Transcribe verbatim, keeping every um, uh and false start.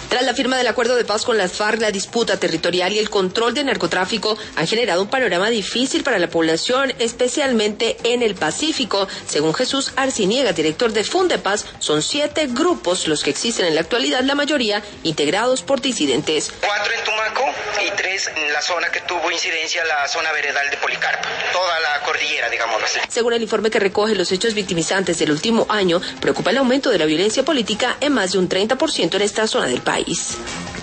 Tras la firma del acuerdo de paz con las FARC, la disputa territorial y el control del narcotráfico han generado un panorama difícil para la población, especialmente en el Pacífico. Según Jesús Arciniega, director de Fundepaz, son siete grupos los que existen en la actualidad, la mayoría integrados por disidentes. Cuatro en Tumaco y tres en la zona que tuvo incidencia, la zona veredal de Policarpo, toda la cordillera, digámoslo así. Según el informe que recoge los hechos victimizantes del último año, preocupa el aumento de la violencia política en más de un treinta por ciento en esta zona del país.